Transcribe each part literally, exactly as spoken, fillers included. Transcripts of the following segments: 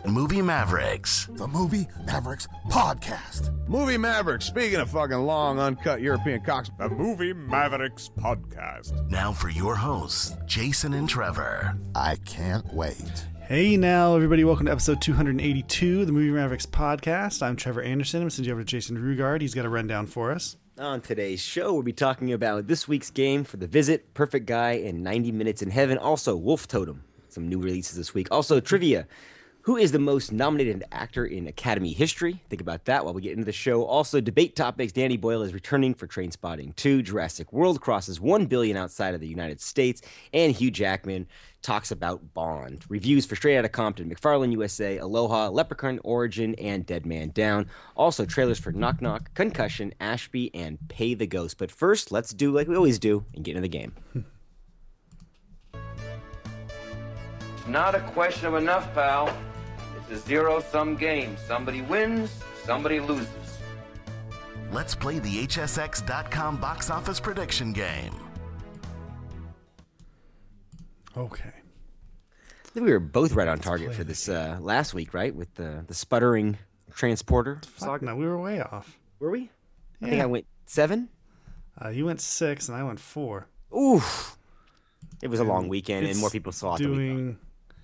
Movie Mavericks. The Movie Mavericks Podcast. Movie Mavericks, speaking of fucking long, uncut European cocks. The Movie Mavericks Podcast. Now for your hosts, Jason and Trevor. I can't wait. Hey now, everybody. Welcome to episode two eighty-two of the Movie Mavericks Podcast. I'm Trevor Anderson. I'm going to send you over to Jason Rugard. He's got a rundown for us. On today's show, we'll be talking about this week's game for The Visit, Perfect Guy, and ninety minutes in Heaven. Also, Wolf Totem, some new releases this week. Also, trivia. Who is the most nominated actor in Academy history? Think about that while we get into the show. Also, debate topics. Danny Boyle is returning for Trainspotting two. Jurassic World crosses one billion outside of the United States. And Hugh Jackman talks about Bond. Reviews for Straight Outta Compton, McFarlane U S A, Aloha, Leprechaun Origin, and Dead Man Down. Also, trailers for Knock Knock, Concussion, Ashby, and Pay the Ghost. But first, let's do like we always do and get into the game. It's not a question of enough, pal. It's a zero-sum game. Somebody wins, somebody loses. Let's play the H S X dot com box office prediction game. Okay. I think we were both right on target for this uh, last week, right? With the, the sputtering transporter. Fuck, no, we were way off. Were we? Yeah. I think I went seven. Uh, you went six, and I went four. Oof. It was a long And weekend, and it's more people saw it than we doing.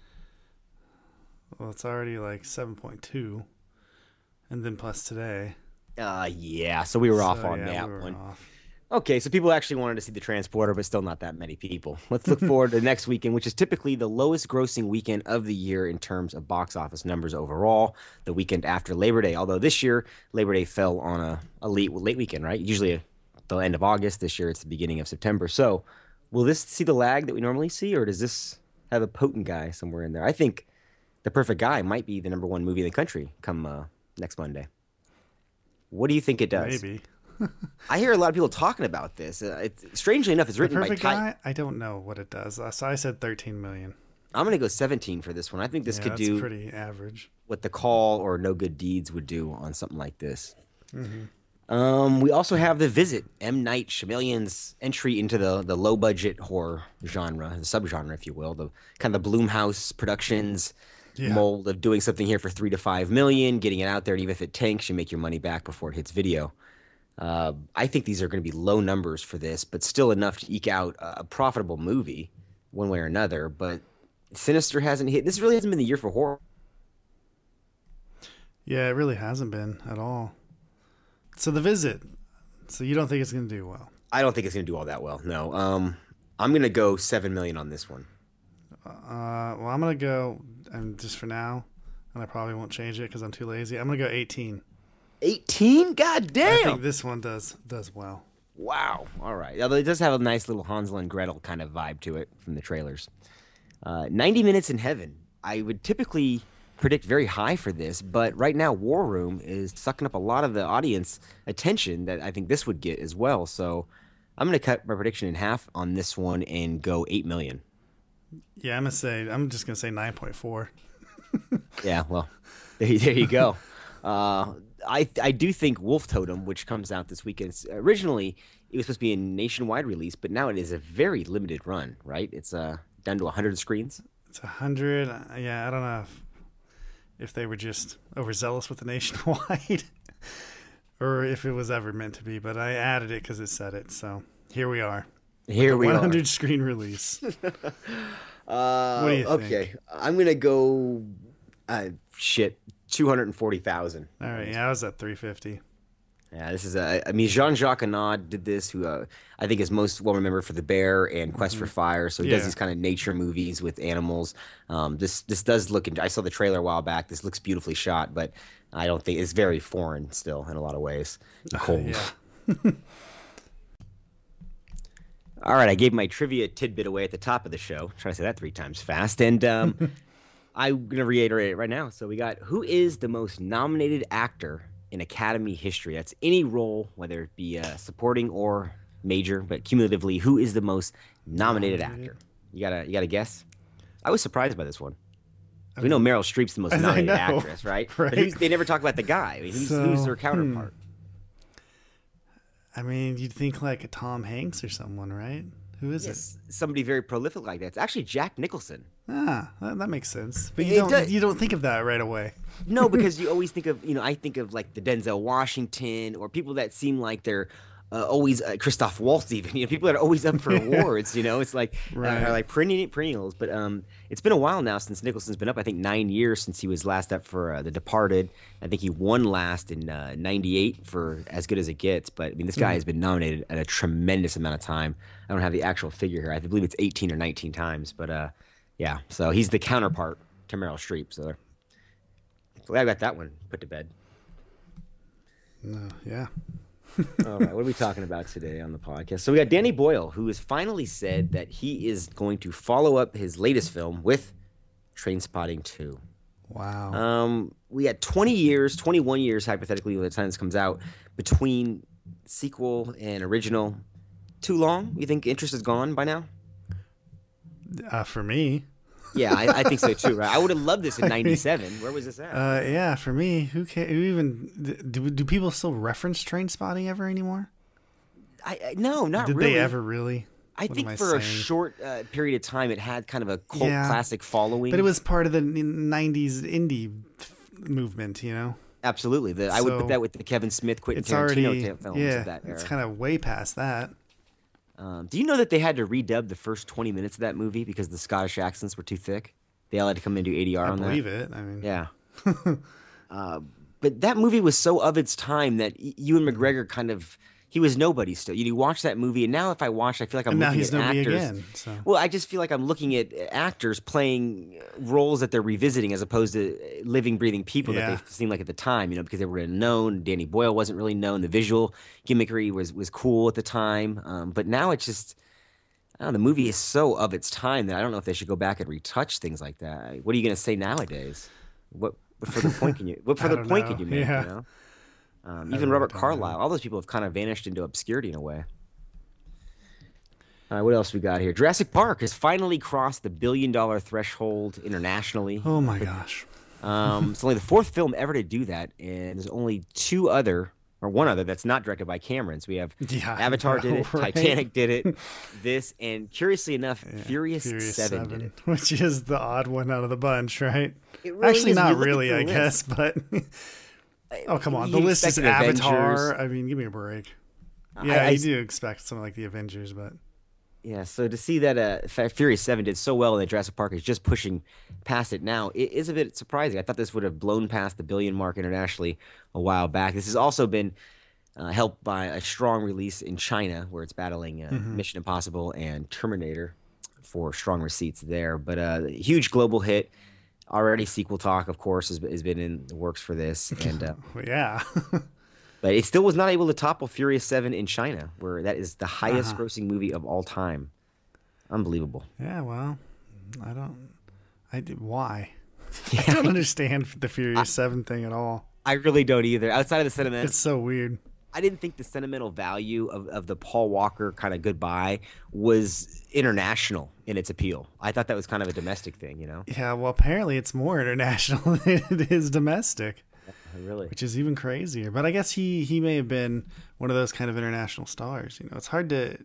Well, it's already like seven point two, and then plus today. thought. Uh, yeah, so we were So, off on yeah, that we were one. off. Okay, so people actually wanted to see the transporter, but still not that many people. Let's look forward to the next weekend, which is typically the lowest grossing weekend of the year in terms of box office numbers overall, the weekend after Labor Day. Although this year, Labor Day fell on a, a late, late weekend, right? Usually a, the end of August. This year, it's the beginning of September. So will this see the lag that we normally see, or does this have a potent guy somewhere in there? I think The Perfect Guy might be the number one movie in the country come uh, next Monday. What do you think it does? Maybe. I hear a lot of people talking about this. Uh, it's, strangely enough, it's The written by Perfect Ty. Guy, I don't know what it does. Uh, So I said thirteen million. I'm going to go seventeen for this one. I think this Yeah, could that's do pretty average. what The Call or No Good Deeds would do on something like this. Mm-hmm. Um, we also have The Visit, M. Night Shyamalan's entry into the, the low-budget horror genre, the subgenre, if you will, the kind of the Blumhouse Productions Yeah. mold of doing something here for three to five million, getting it out there, and even if it tanks, you make your money back before it hits video. Uh, I think these are going to be low numbers for this, but still enough to eke out a profitable movie one way or another. But Sinister hasn't hit. This really hasn't been the year for horror. Yeah, it really hasn't been at all. So The Visit. So you don't think it's going to do well? I don't think it's going to do all that well. No. Um, I'm going to go seven million on this one. Uh, well, I'm going to go, and just for now, and I probably won't change it because I'm too lazy. I'm going to go eighteen. eighteen? God I damn. think this one does does well. Wow. All right. Although it does have a nice little Hansel and Gretel kind of vibe to it from the trailers. Uh, ninety minutes in Heaven. I would typically predict very high for this, but right now War Room is sucking up a lot of the audience attention that I think this would get as well. So I'm going to cut my prediction in half on this one and go eight million. Yeah, I'm gonna say I'm just gonna say nine point four. Yeah, well, there, there you go. Uh, I I do think Wolf Totem, which comes out this weekend, originally it was supposed to be a nationwide release, but now it is a very limited run, right? It's uh, down to one hundred screens. It's a hundred. Yeah, I don't know if, if they were just overzealous with the nationwide, or if it was ever meant to be. But I added it because it said it. So here we are. Here we one are. one hundred screen release. Uh, What do you okay, think? I'm gonna go. Uh, shit, two hundred forty thousand. All right, yeah, I was at three hundred fifty. Yeah, this is a. I mean, Jean-Jacques Annaud did this, who uh, I think is most well remembered for The Bear and Quest for Fire. So he Yeah. does these kind of nature movies with animals. Um, this this does look. I saw the trailer a while back. This looks beautifully shot, but I don't think it's very foreign still in a lot of ways. Cold. Yeah. All right, I gave my trivia tidbit away at the top of the show. Try to say that three times fast, and um, I'm gonna reiterate it right now. So we got who is the most nominated actor in Academy history? That's any role, whether it be uh, supporting or major, but cumulatively, who is the most nominated, Nominated. actor? You gotta, you gotta guess. I was surprised by this one. I We know mean, Meryl Streep's the most I nominated know, actress, right? But right? who's, they never talk about the guy. I mean, who's, So, who's their hmm. counterpart? I mean, you'd think like a Tom Hanks or someone, right? Who is Yes, somebody very prolific like that. It's actually Jack Nicholson. it? Ah, that, that makes sense. But you It don't does- you don't think of that right away. No, because you always think of, you know, I think of like the Denzel Washington or people that seem like they're uh, always uh, Christoph Waltz, even, you know, people that are always up for awards. You know, it's like Right. uh, are like perenni- perennials. But um, it's been a while now since Nicholson's been up. I think nine years since he was last up for uh, The Departed. I think he won last in uh, ninety-eight for As Good as It Gets. But I mean, this guy Mhm. has been nominated at a tremendous amount of time. I don't have the actual figure here. I believe it's eighteen or nineteen times. But uh, yeah, so he's the counterpart to Meryl Streep. So, so I got that one put to bed. No, yeah. All right, what are we talking about today on the podcast? So we got Danny Boyle, who has finally said that he is going to follow up his latest film with Trainspotting two. Wow. Um, we got twenty years, twenty-one years, hypothetically, when the time this comes out, between sequel and original. Too long? You think interest is gone by now? Uh, for me. Yeah, I, I think so too, right? I would have loved this in I mean, ninety-seven. Where was this at? Uh, yeah, for me, who can who even do do people still reference Train Spotting ever anymore? I, I No, not Did really. they ever really? I What think am I for a saying? short uh, period of time, it had kind of a cult Yeah, classic following. But it was part of the nineties indie movement, you know. Absolutely. The, I would So, put that with the Kevin Smith, Quentin It's Tarantino already ta- films yeah. of that era. It's kind of way past that. Um, do you know that they had to redub the first twenty minutes of that movie because the Scottish accents were too thick? They all had to come in and do A D R I on believe that. it. I mean, Yeah. uh, but that movie was so of its time that y- Ewan McGregor kind of he was nobody still. You, you watch that movie, and now if I watch, I feel like I'm And now looking he's at nobody actors. again, so. Well, I just feel like I'm looking at actors playing roles that they're revisiting as opposed to living, breathing people Yeah. that they seemed like at the time. You know, because they were known. Danny Boyle wasn't really known. The visual gimmickry was was cool at the time, um, but now it's just. I don't know, the movie is so of its time that I don't know if they should go back and retouch things like that. What are you going to say nowadays? What, what further point can you? What I further don't point know. can you make? Yeah. You know? um, I even really Robert don't Carlyle, know. all those people have kind of vanished into obscurity in a way. All right, what else we got here? Jurassic Park has finally crossed the billion dollar threshold internationally. Oh my gosh. Um, it's only the fourth film ever to do that, and there's only two other. Or one other that's not directed by Cameron. So we have Yeah, I Avatar did know, it, right? Titanic did it, this, and curiously enough, Furious, Furious seven, did it. which is the odd one out of the bunch, right? It really Actually, is. not We look at really, the I list. guess, but oh come on, the You'd list is expect an Avatar. Avengers. I mean, give me a break. I- Yeah, I- you do expect something like the Avengers, but Yeah, so to see that uh, Fa- Furious seven did so well and that Jurassic Park is just pushing past it now, it is a bit surprising. I thought this would have blown past the billion mark internationally a while back. This has also been uh, helped by a strong release in China, where it's battling uh, Mhm. Mission Impossible and Terminator for strong receipts there. But uh, huge global hit. Already sequel talk, of course, has, has been in the works for this. And uh, well, yeah. But it still was not able to topple Furious seven in China, where that is the highest Uh-huh. grossing movie of all time. Unbelievable. Yeah, well, I don't. I did, why? I don't understand the Furious Seven thing at all. I really don't either. Outside of the sentiment, It's so weird. I didn't think the sentimental value of, of the Paul Walker kind of goodbye was international in its appeal. I thought that was kind of a domestic thing, you know? Yeah, well, apparently it's more international than it is domestic, Really? which is even crazier. But I guess he he may have been one of those kind of international stars. You know, it's hard to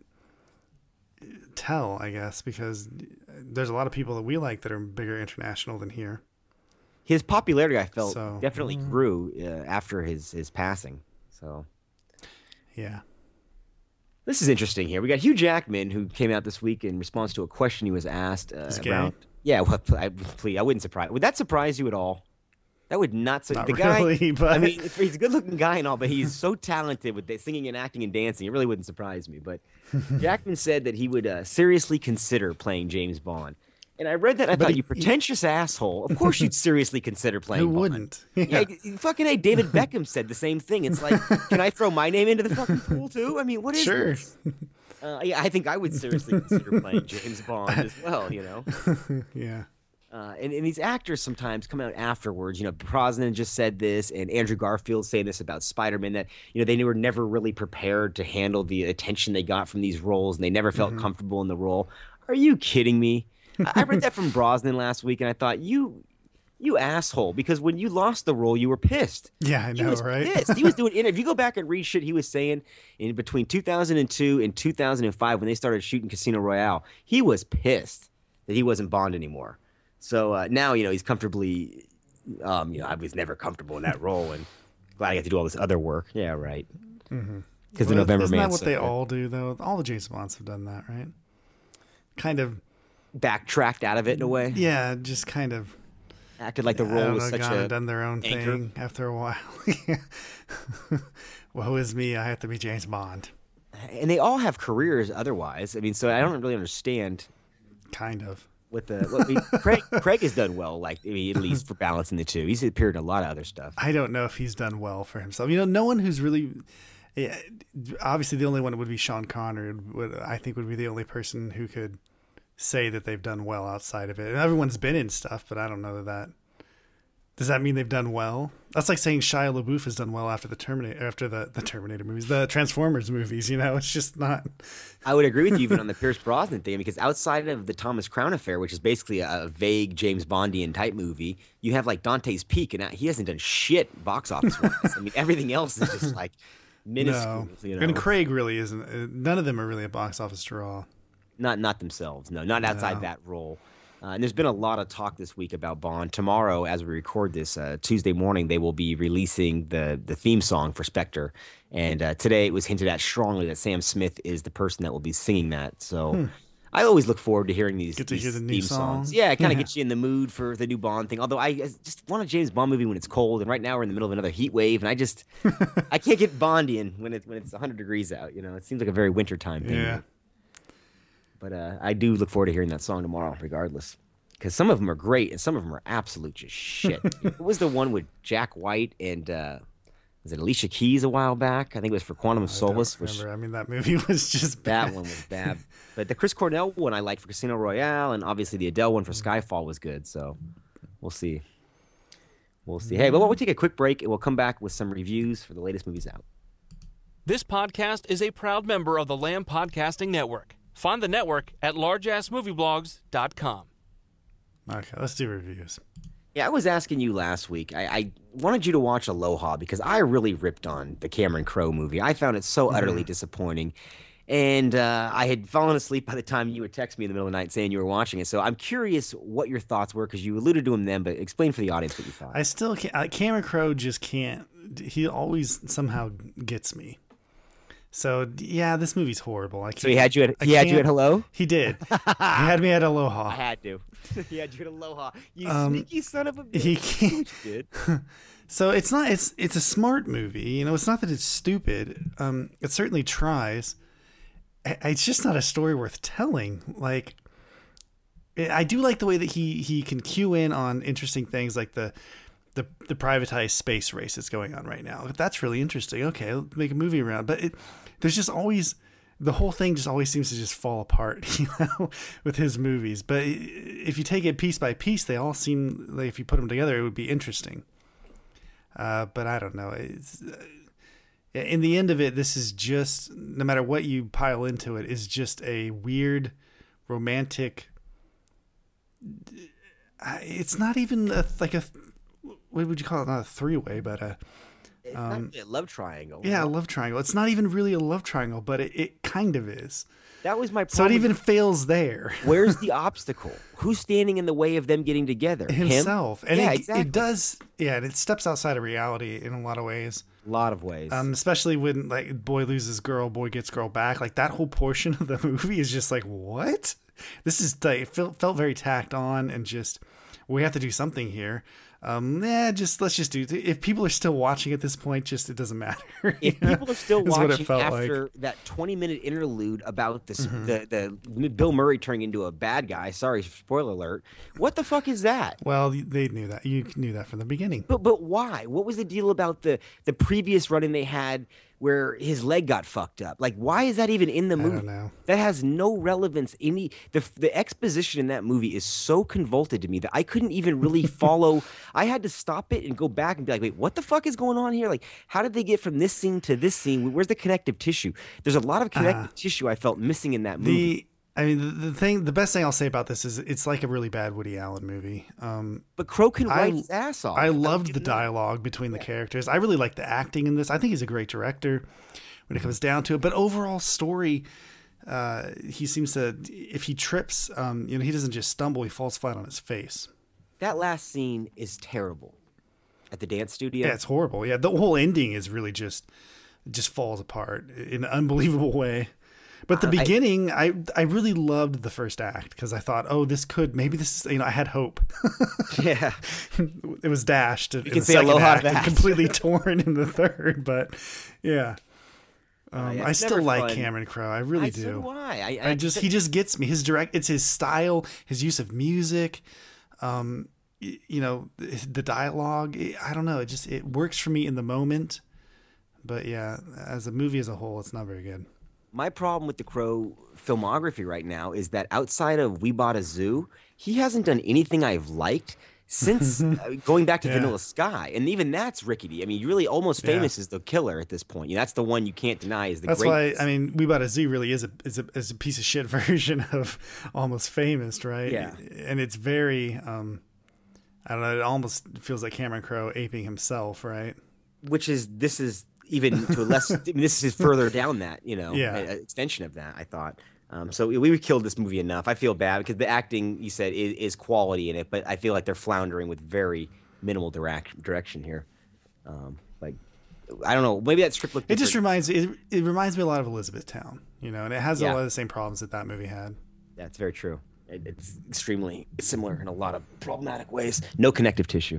tell, I guess, because there's a lot of people that we like that are bigger international than here. His popularity, I felt, So- definitely grew uh, after his, his passing. So Yeah. this is interesting here. We got Hugh Jackman, who came out this week in response to a question he was asked. Uh, He's gay? around, yeah, well, I, please, I wouldn't surprise. Would that surprise you at all? That would not. Su- Not the guy, really, but- I mean, if he's a good-looking guy and all, but he's so talented with the singing and acting and dancing. It really wouldn't surprise me. But Jackman said that he would uh, seriously consider playing James Bond. And I read that, and I But thought, he- you pretentious asshole. Of course, you'd seriously consider playing. Who Bond. wouldn't? Yeah, y- fucking A. David Beckham said the same thing. It's like, can I throw my name into the fucking pool too? I mean, what is Sure. this? Uh, yeah, I think I would seriously consider playing James Bond as well. You know, Yeah. uh, and, and these actors sometimes come out afterwards. You know, Brosnan just said this, and Andrew Garfield saying this about Spider-Man, that you know they were never really prepared to handle the attention they got from these roles, and they never felt Mhm. comfortable in the role. Are you kidding me? I I read that from Brosnan last week, and I thought you. You asshole! Because when you lost the role, you were pissed. Yeah, I He know, was right? pissed. He was doing. If you go back and read shit he was saying in between two thousand two and two thousand five when they started shooting Casino Royale, he was pissed that he wasn't Bond anymore. So uh, now you know he's comfortably. Um, you know, I was never comfortable in that role, and glad I got to do all this other work. Yeah, right. Because Mm-hmm. the Well, November isn't Man. that what they said, all do, though? All the James Bonds have done that, right? Kind of. backtracked out of it in a way. Yeah, just kind of. Acted like the I role don't was know, such gone a and done their own anchor. thing after a while. Woe is me! I have to be James Bond. And they all have careers otherwise. I mean, so I don't really understand Kind of. what the. What, I mean, Craig Craig has done well, like I mean, at least for balancing the two. He's appeared in a lot of other stuff. I don't know if he's done well for himself. You know, no one who's really. Yeah, obviously, the only one would be Sean Connery. Would I think would be the only person who could say that they've done well outside of it. And everyone's been in stuff, but I don't know that. that Does that mean they've done well? That's like saying Shia LaBeouf has done well after the Terminator, after the, the Terminator movies, the Transformers movies. You know, it's just not. I would agree with you even on the Pierce Brosnan thing, because outside of the Thomas Crown Affair, which is basically a, a vague James Bondian type movie, you have like Dante's Peak, and he hasn't done shit box office wise. I mean, everything else is just like minuscule. No, You know? and Craig really isn't. uh, None of them are really a box office draw. Not not themselves, no, not outside No. that role. Uh, and there's been a lot of talk this week about Bond. Tomorrow, as we record this, uh, Tuesday morning, they will be releasing the the theme song for Spectre. And uh, today it was hinted at strongly that Sam Smith is the person that will be singing that. So I always look forward to hearing these, Get to these hear the new theme songs. songs. Yeah, it kind of Yeah. gets you in the mood for the new Bond thing. Although I I just want a James Bond movie when it's cold, and right now we're in the middle of another heat wave, and I just I can't get Bondian when it when it's one hundred degrees out. You know, it seems like a very wintertime thing. Yeah. But uh, I do look forward to hearing that song tomorrow, regardless. Because some of them are great, and some of them are absolute just shit. What was the one with Jack White and uh, was it Alicia Keys a while back? I think it was for Quantum of I don't Solace. Which remember. I mean, that movie was just bad. that one was bad. But the Chris Cornell one I liked for Casino Royale, and obviously the Adele one for Skyfall was good. So we'll see. We'll see. Hey, but we'll take a quick break, and we'll come back with some reviews for the latest movies out. This podcast is a proud member of the Lamb Podcasting Network. Find the network at large ass movie blogs dot com. Okay, let's do reviews. Yeah, I was asking you last week. I, I wanted you to watch Aloha because I really ripped on the Cameron Crowe movie. I found it so utterly disappointing. And uh, I had fallen asleep by the time you would text me in the middle of the night saying you were watching it. So I'm curious what your thoughts were, because you alluded to him then, but explain for the audience what you thought. I still can't. uh, Cameron Crowe just can't. He always somehow gets me. So yeah, this movie's horrible. I can't, so he had you at I he had you can't- at hello? He did. He had me at Aloha. I had to. He had you at Aloha. You Um, sneaky son of a bitch. He can't. Did. So it's not. It's it's a smart movie. You know, it's not that it's stupid. Um, it certainly tries. I- It's just not a story worth telling. Like, I I do like the way that he he can cue in on interesting things like the the the privatized space race that's going on right now. That's really interesting. Okay, I'll make a movie around. But it, there's just always the whole thing just always seems to just fall apart, you know, with his movies. But if you take it piece by piece, they all seem like if you put them together, it would be interesting. Uh, but I don't know. It's, uh, in the end of it, this is just, no matter what you pile into it, is just a weird, romantic. It's not even a, like a, what would you call it? Not a three-way, but a. It's not really a love triangle. Yeah, a love triangle. It's not even really a love triangle, but it, it kind of is. That was my So problem. it even fails there. Where's the obstacle? Who's standing in the way of them getting together? Himself. Him? And yeah, it, exactly. it does, yeah, and it steps outside of reality in a lot of ways. A lot of ways. Um, especially when like boy loses girl, boy gets girl back. Like that whole portion of the movie is just like, what? This is like, it felt, felt very tacked on and just, we have to do something here. Um, yeah, just let's just do. If people are still watching at this point, just it doesn't matter. If people are still Is what it watching felt after like. that twenty-minute interlude about this, Mm-hmm. the the Bill Murray turning into a bad guy. Sorry, spoiler alert. What the fuck is that? Well, they knew that. You knew that from the beginning. But but why? What was the deal about the the previous run-in they had where his leg got fucked up? Like, why is that even in the I movie? don't know. That has no relevance. Any the the exposition in that movie is so convoluted to me that I couldn't even really follow. I had to stop it and go back and be like, wait, what the fuck is going on here? Like, how did they get from this scene to this scene? Where's the connective tissue? There's a lot of connective tissue I felt missing in that movie. I mean, the, the thing, the best thing I'll say about this is it's like a really bad Woody Allen movie. Um, but Crowe can write I, his ass off. I loved the dialogue between the characters. I really like the acting in this. I think he's a great director when it comes down to it. But overall story, uh, he seems to, if he trips, um, you know, he doesn't just stumble; he falls flat on his face. That last scene is terrible at the dance studio. Yeah, it's horrible. Yeah, the whole ending is really just just falls apart in an unbelievable way. But the beginning, I, I I really loved the first act because I thought, oh, this could maybe this is, you know, I had hope. Yeah, it was dashed you in can the say second aloha act to and that. completely torn in the third. But yeah, um, Uh, yeah, I it's still never like fun. Cameron Crowe. I really I, do. So do I. I, I just he just gets me. His direct, it's his style, his use of music, um, y- you know, the dialogue. I don't know. It just it works for me in the moment. But yeah, as a movie as a whole, it's not very good. My problem with the Crowe filmography right now is that outside of We Bought a Zoo, he hasn't done anything I've liked since uh, going back to Yeah. Vanilla Sky, and even that's rickety. I mean, you're really Almost Famous is the killer at this point. You know, that's the one you can't deny is the That's greatest. why I mean, We Bought a Zoo really is a is a is a piece of shit version of Almost Famous, right? Yeah. and it's very um, I don't know. It almost feels like Cameron Crowe aping himself, right? Which is this is even to a less. I mean, this is further down that you know Yeah. a- a extension of that. I thought. Um, so we, we killed this movie enough. I feel bad because the acting you said is, is quality in it, but I feel like they're floundering with very minimal direct, direction here. Um, like I don't know, maybe that script looked. It just different. reminds it, it reminds me a lot of Elizabethtown, you know, and it has a Yeah. lot of the same problems that that movie had. That's very true. It, it's extremely similar in a lot of problematic ways. No connective tissue.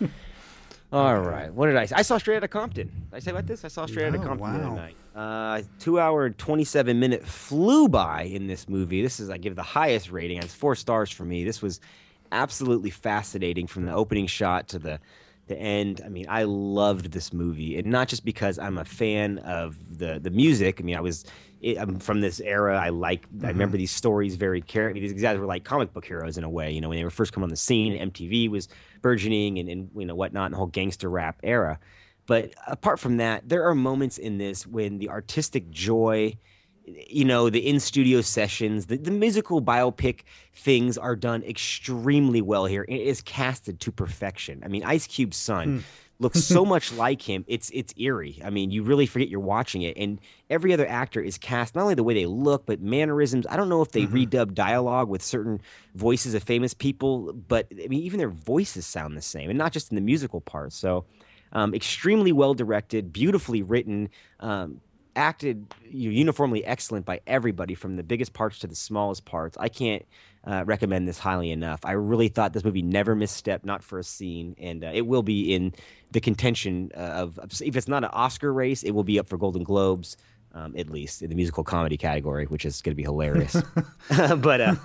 All right. What did I say? I saw Straight Outta Compton. Did I say about this? I saw Straight Outta Oh, Compton the other wow. night. Uh, two hour and twenty-seven minute flew by in this movie. This is, I give the highest rating. It's four stars for me. This was absolutely fascinating from the opening shot to the the end. I mean, I loved this movie, and not just because I'm a fan of the the music. I mean, I was it, I'm from this era. I like. I remember these stories very carefully. These guys were like comic book heroes in a way. You know, when they were first coming on the scene, M T V was burgeoning, and, and you know whatnot, and the whole gangster rap era. But apart from that, there are moments in this when the artistic joy, you know, the in-studio sessions, the, the musical biopic things are done extremely well here. It is casted to perfection. I mean, Ice Cube's son looks so much like him. It's it's eerie. I mean, you really forget you're watching it. And every other actor is cast, not only the way they look, but mannerisms. I don't know if they redub dialogue with certain voices of famous people, but I mean, even their voices sound the same, and not just in the musical parts. So um, extremely well directed, beautifully written, um, acted you know, uniformly excellent by everybody from the biggest parts to the smallest parts. I can't uh, recommend this highly enough. I really thought this movie never misstepped, not for a scene, and uh, it will be in the contention uh, of, of if it's not an Oscar race, it will be up for Golden Globes, um, at least in the musical comedy category, which is going to be hilarious. but uh,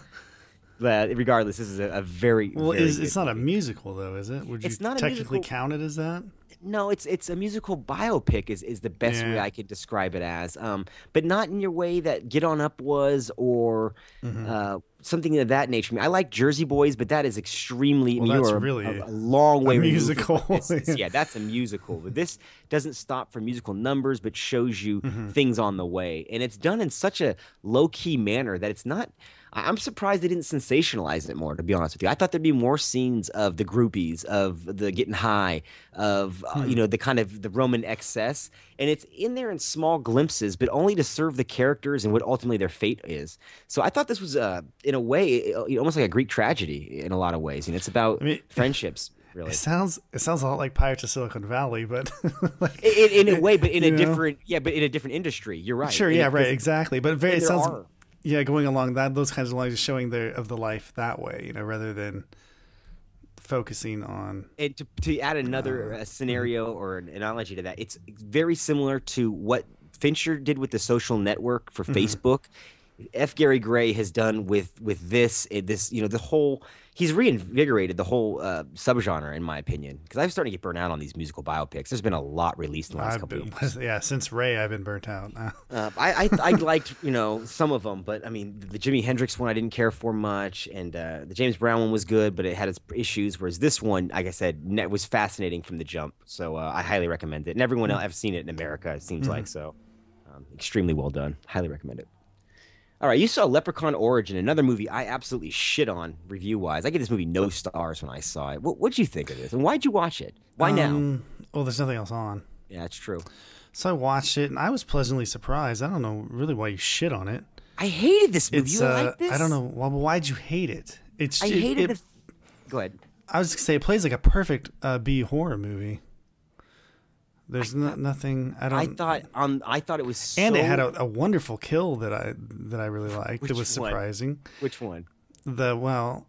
but regardless, this is a, a very Well, very is, good it's not a movie. musical though, is it? Would you It's not a technically musical- count it as that? No, it's it's a musical biopic is, is the best way Yeah. I could describe it as, um, but not in your way that Get On Up was or Mm-hmm. uh, something of that nature. I, mean, I like Jersey Boys, but that is extremely. I Well, mean, that's you are a- really a, a long way a removed musical. from this. Yeah, that's a musical. But this doesn't stop for musical numbers, but shows you Mm-hmm. things on the way, and it's done in such a low key manner that it's not. I- I'm surprised they didn't sensationalize it more, to be honest with you. I thought there'd be more scenes of the groupies, of the getting high, of uh, Hmm. you know the kind of the Roman excess, and it's in there in small glimpses, but only to serve the characters and what ultimately their fate is. So I thought this was, uh, in a way, uh, almost like a Greek tragedy in a lot of ways. And it's about I mean- friendships, really. It sounds it sounds a lot like Pirates of Silicon Valley, but like, In, in, in a way, but in a You know? different, yeah, but in a different industry. You're right. sure, In- yeah, right, because- exactly. But very, and it there sounds are. yeah, going along that those kinds of lines, showing the of the life that way, you know, rather than focusing on. And to, to add another uh, scenario or an analogy to that, it's very similar to what Fincher did with The Social Network for Facebook. F. Gary Gray has done with with this eh, this you know the whole he's reinvigorated the whole uh, subgenre in my opinion, because I'm starting to get burnt out on these musical biopics. There's been a lot released in the last I've couple been, of years. yeah, since Ray, I've been burnt out. Uh, Uh, I, I I liked you know some of them, but I mean the Jimi Hendrix one I didn't care for much, and uh, the James Brown one was good, but it had its issues. Whereas this one, like I said, net was fascinating from the jump. So uh, I highly recommend it, and everyone else I've seen it in America. It seems like so, um, extremely well done. Highly recommend it. All right, you saw Leprechaun Origin, another movie I absolutely shit on review-wise. I gave this movie no stars when I saw it. What what'd you think of this? And why'd you watch it? Why now? Um, well, there's nothing else on. Yeah, that's true. So I watched it, and I was pleasantly surprised. I don't know really why you shit on it. I hated this movie. It's, you uh, like this? I don't know. Well, why'd you hate it? It's I it, hated it, the... Go ahead. I was going to say, it plays like a perfect uh, B horror movie. There's no, nothing. I don't. I thought um I thought it was so... And it had a, a wonderful kill that I that I really liked. Which it was surprising. One? Which one? The well,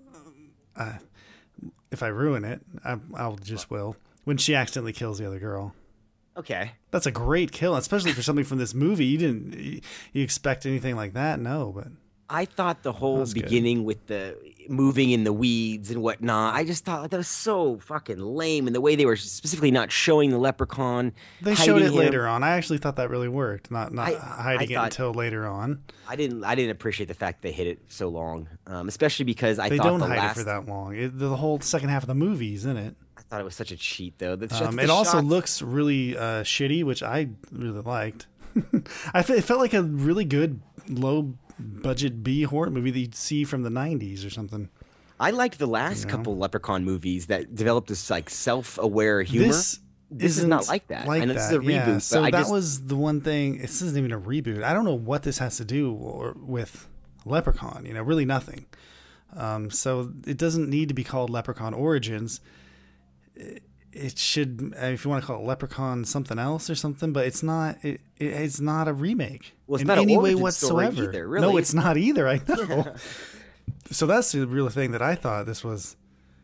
uh, if I ruin it, I, I'll just will. When she accidentally kills the other girl. Okay. That's a great kill, especially for something from this movie. You didn't you expect anything like that? No, but I thought the whole beginning good. with the moving in the weeds and whatnot, I just thought that was so fucking lame. And the way they were specifically not showing the leprechaun. They showed it him. later on. I actually thought that really worked, not not I, hiding I thought, it until later on. I didn't I didn't appreciate the fact they hid it so long, um, especially because I they thought don't the hide last... it for that long. It, the whole second half of the movie is in it. I thought it was such a cheat, though. The, um, the it also shots... looks really uh, shitty, which I really liked. I fe- it felt like a really good low budget B horror movie that you'd see from the nineties or something. I liked the last you know? couple Leprechaun movies that developed this like self-aware humor. This, this is not like that. Like I know that. This is a reboot. Yeah. So I that just... was the one thing. This isn't even a reboot. I don't know what this has to do or, with Leprechaun. You know, really nothing. Um, so it doesn't need to be called Leprechaun Origins. It, it should, if you want to call it Leprechaun something else or something, but it's not. It, it it's not a remake well, it's in not any an way origin whatsoever. Story either, really. No, it's not either. I know. So that's the real thing that I thought this was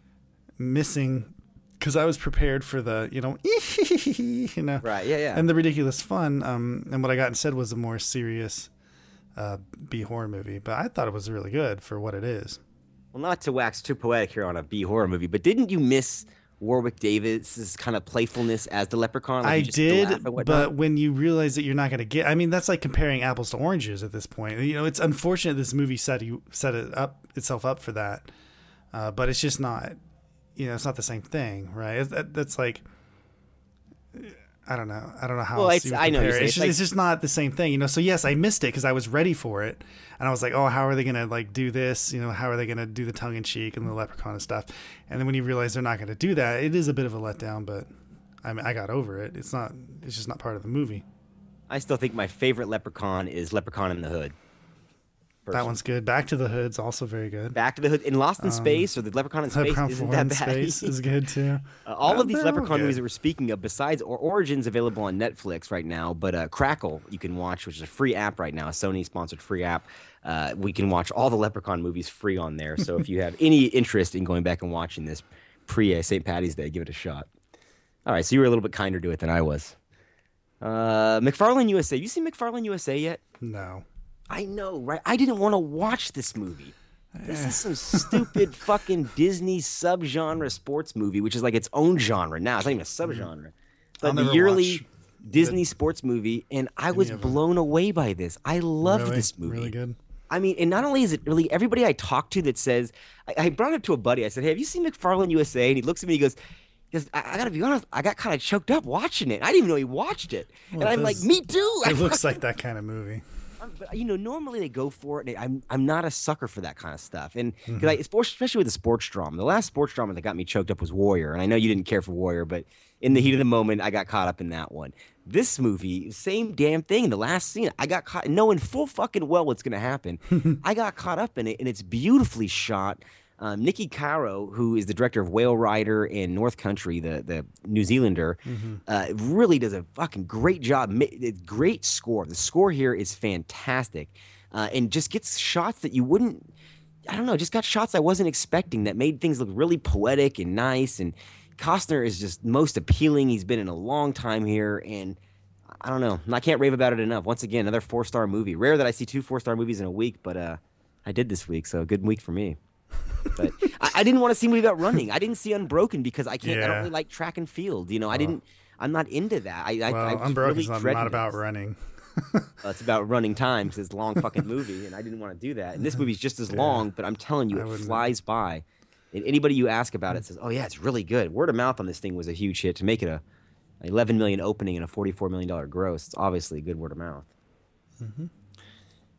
missing, because I was prepared for the you know you know right yeah yeah and the ridiculous fun. Um, and what I got instead was a more serious uh, B horror movie. But I thought it was really good for what it is. Well, not to wax too poetic here on a B horror movie, but didn't you miss Warwick Davis's kind of playfulness as the Leprechaun? Like I just did, but when you realize that you're not going to get, I mean, that's like comparing apples to oranges at this point. You know, it's unfortunate this movie set you set it up itself up for that, uh, but it's just not. You know, it's not the same thing, right? It's, that, that's like, I don't know, I don't know how. Well, else it's, you I know it. it's, It's, just, like, it's just not the same thing, you know. So yes, I missed it because I was ready for it, and I was like, oh, how are they going to like do this? You know, how are they going to do the tongue in cheek and the Leprechaun and stuff? And then when you realize they're not going to do that, it is a bit of a letdown. But I mean, I got over it. It's not. It's just not part of the movie. I still think my favorite Leprechaun is Leprechaun in the Hood. That one's good. Back to the Hood's also very good. Back to the Hood in Lost in Um, Space or the Leprechaun in Space Leprechaun isn't in that bad. Space is good too. Uh, all Uh, of these they're all Leprechaun good. movies that we're speaking of, besides or Origins, available on Netflix right now, but uh, Crackle you can watch, which is a free app right now, a Sony-sponsored free app. Uh, we can watch all the Leprechaun movies free on there. So if you have any interest in going back and watching this pre Saint Patty's Day, give it a shot. All right, so you were a little bit kinder to it than I was. Uh, McFarlane U S A. You seen McFarlane U S A yet? No. I know, right? I didn't want to watch this movie. This is some stupid fucking Disney subgenre sports movie, which is like its own genre now. It's not even a subgenre. I'll But the never yearly watch Disney sports movie, and I was of them. blown away by this. I loved Really? this movie. Really good. I mean, and not only is it really, everybody I talk to that says, I, I brought it up to a buddy. I said, hey, have you seen McFarlane U S A? And he looks at me, he goes, he goes, I, I gotta be honest, I got kind of choked up watching it. I didn't even know he watched it. Well, and it I'm like, does- me too. I It looks fucking- like that kind of movie. Um, but, you know, normally they go for it. And I'm I'm not a sucker for that kind of stuff, and because Mm-hmm. I sports, especially with the sports drama. The last sports drama that got me choked up was Warrior, and I know you didn't care for Warrior, but in the heat of the moment, I got caught up in that one. This movie, same damn thing. The last scene, I got caught knowing full fucking well what's going to happen. I got caught up in it, and it's beautifully shot. Um, Nicky Caro, who is the director of Whale Rider and North Country, the the New Zealander, uh, really does a fucking great job. Ma- it's great score. The score here is fantastic, uh, and just gets shots that you wouldn't. I don't know. Just got shots I wasn't expecting that made things look really poetic and nice. And Costner is just most appealing. He's been in a long time here, and I don't know. I can't rave about it enough. Once again, another four star movie. Rare that I see two four star movies in a week, but uh, I did this week, so good week for me. But I, I didn't want to see a movie about running. I didn't see Unbroken because I can't. I don't Yeah. really like track and field. You know, I didn't. I'm not into that. I, I, Well, I was Unbroken's really not, dreading not about this. running. Uh, it's about running time because it's a long fucking movie, and I didn't want to do that. And this movie's just as long, but I'm telling you, I it wouldn't- flies by. And anybody you ask about it says, "Oh yeah, it's really good." Word of mouth on this thing was a huge hit to make it a eleven million opening and a forty-four million dollar gross. It's obviously good word of mouth.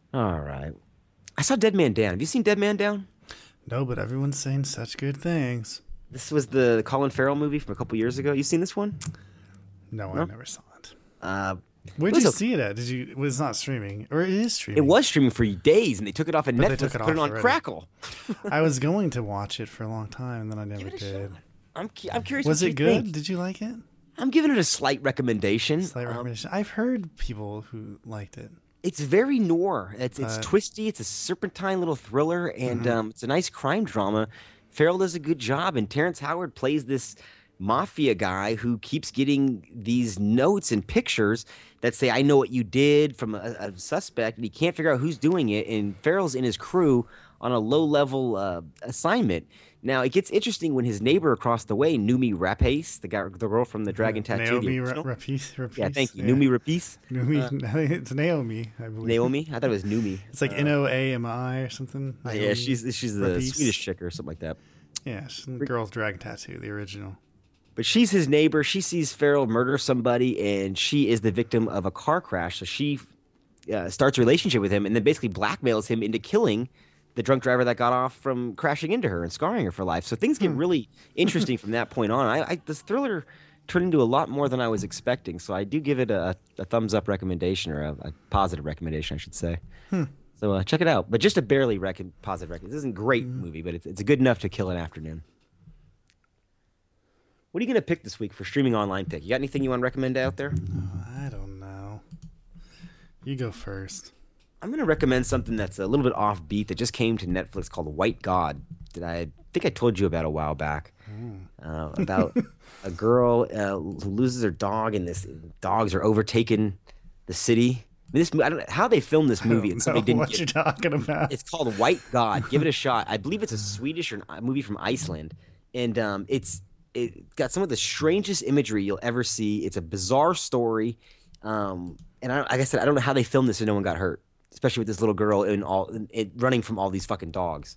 All right. I saw Dead Man Down. Have you seen Dead Man Down? No, but everyone's saying such good things. This was the Colin Farrell movie from a couple years ago. You seen this one? No, No? I never saw it. Uh, Where'd it was you okay. see it at? Did you? Well, it's not streaming, or it is streaming. It was streaming for days, and they took it off of But they Netflix took it and put it off on already. Crackle. I was going to watch it for a long time, and then I never Give it a did. shot. I'm, cu- I'm curious. Was what it you good? think. Did you like it? I'm giving it a slight recommendation. Slight Um, recommendation. I've heard people who liked it. It's very noir. It's it's Uh, twisty. It's a serpentine little thriller, and Mhm. um, it's a nice crime drama. Farrell does a good job, and Terrence Howard plays this mafia guy who keeps getting these notes and pictures that say, "I know what you did," from a, a suspect, and he can't figure out who's doing it. And Farrell's in his crew on a low-level uh, assignment. Now it gets interesting when his neighbor across the way, Numi Rapace, the guy, the girl from the Dragon Tattoo. the Naomi original- Ra- Rapace, Rapace. Yeah, thank you, Numi Rapace. Numi, Uh, I think it's Naomi, I believe. Naomi, I thought it was Numi. It's like Uh, N O A M I or something. Yeah, Naomi she's she's the Rapace. Swedish chick or something like that. Yeah, she's the girl with Dragon Tattoo, the original. But she's his neighbor. She sees Farrell murder somebody, and she is the victim of a car crash. So she uh, starts a relationship with him, and then basically blackmails him into killing the drunk driver that got off from crashing into her and scarring her for life. So things get really interesting from that point on. I, I this thriller turned into a lot more than I was expecting. So I do give it a, a thumbs up recommendation, or a, a positive recommendation, I should say. Hmm. So uh, check it out. But just a barely rec- positive recommendation. This isn't a great movie, but it's it's good enough to kill an afternoon. What are you going to pick this week for streaming online pick? You got anything you want to recommend out there? I don't know. You go first. I'm going to recommend something that's a little bit offbeat that just came to Netflix called White God that I think I told you about a while back. Uh, about a girl uh, who loses her dog, and this dogs are overtaking the city. I mean, this I don't know how they filmed this movie. I And don't somebody know didn't what get- you're talking about. It's called White God. Give it a shot. I believe it's a Swedish or a movie from Iceland, and um, it's it got some of the strangest imagery you'll ever see. It's a bizarre story, um, and I, like I said, I don't know how they filmed this and no one got hurt, especially with this little girl in all in, in, running from all these fucking dogs.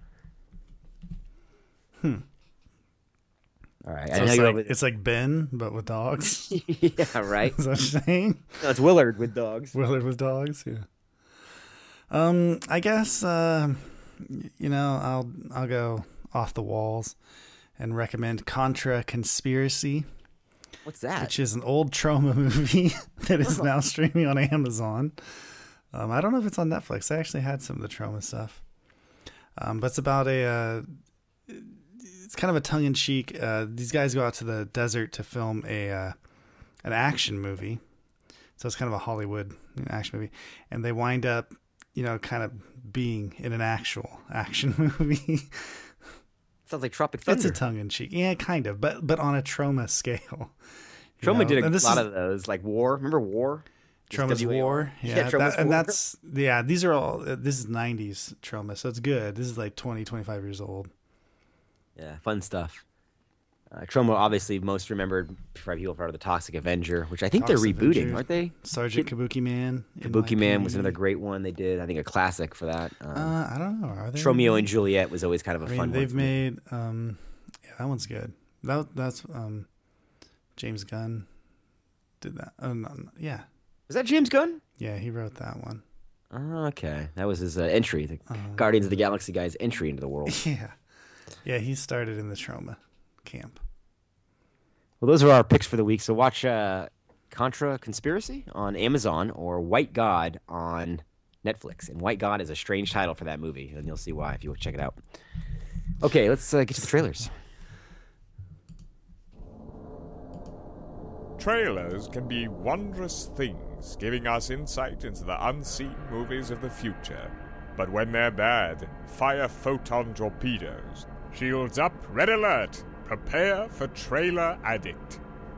Hmm. All right, So I know it's, you're like, over- it's like Ben, but with dogs. yeah, right. Is that what you're saying? No, it's Willard with dogs. Willard with dogs, yeah. Um, I guess uh, y- you know I'll I'll go off the walls and recommend Contra Conspiracy, What's that? which is an old trauma movie that is now streaming on Amazon. Um, I don't know if it's on Netflix. I actually had some of the trauma stuff, um, but it's about a. Uh, it's kind of a tongue-in-cheek. Uh, these guys go out to the desert to film a uh, an action movie. So it's kind of a Hollywood action movie. And they wind up, you know, kind of being in an actual action movie. Sounds like Tropic Thunder. It's a tongue-in-cheek. Yeah, kind of, but but on a trauma scale. You Trauma know? did a And this lot is- of those, like War. Remember War? Just Trauma's W A R. War. Yeah, Yeah, Trauma's that, and War. that's, yeah, these are all, uh, this is nineties trauma, so it's good. This is like twenty, twenty-five years old. Yeah, fun stuff. Uh, Troma, obviously, most remembered by people for the Toxic Avenger, which I think Toxic they're rebooting, Avenger. aren't they? Sergeant Kabuki Man. N Y Kabuki P D. Man was another great one they did. I think a classic for that. Um, Uh, I don't know. Are they? Tromeo and Juliet was always kind of a I mean, fun they've one. made, um, yeah, that one's good. That That's um, James Gunn did that. Oh, no, no, yeah. Was that James Gunn? Yeah, he wrote that one. Oh, okay. That was his uh, entry, the Uh, Guardians of the Galaxy guy's entry into the world. Yeah. Yeah, he started in the trauma camp. Well, those are our picks for the week. So watch uh, Contra Conspiracy on Amazon or White God on Netflix. And White God is a strange title for that movie, and you'll see why if you check it out. Okay, let's uh, get to the trailers. Trailers can be wondrous things, giving us insight into the unseen movies of the future. But when they're bad, fire photon torpedoes. Shields up, red alert. Prepare for Trailer Addict.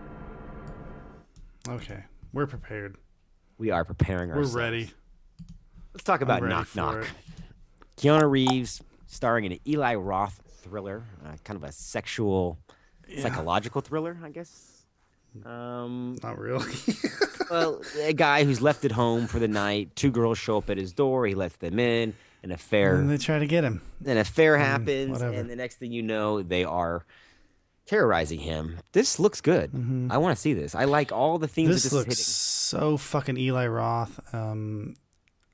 Okay, we're prepared. We are preparing We're ourselves. ready. Let's talk I'm about ready Knock for Knock. it. Keanu Reeves starring in an Eli Roth thriller, uh, kind of a sexual, Yeah. psychological thriller, I guess. Um, Not really. well, a guy who's left at home for the night. Two girls show up at his door. He lets them in. An affair. And they try to get him. An affair happens, whatever. and the next thing you know, they are terrorizing him. This looks good. I want to see this. I like all the themes This that this looks is so fucking Eli Roth. Um,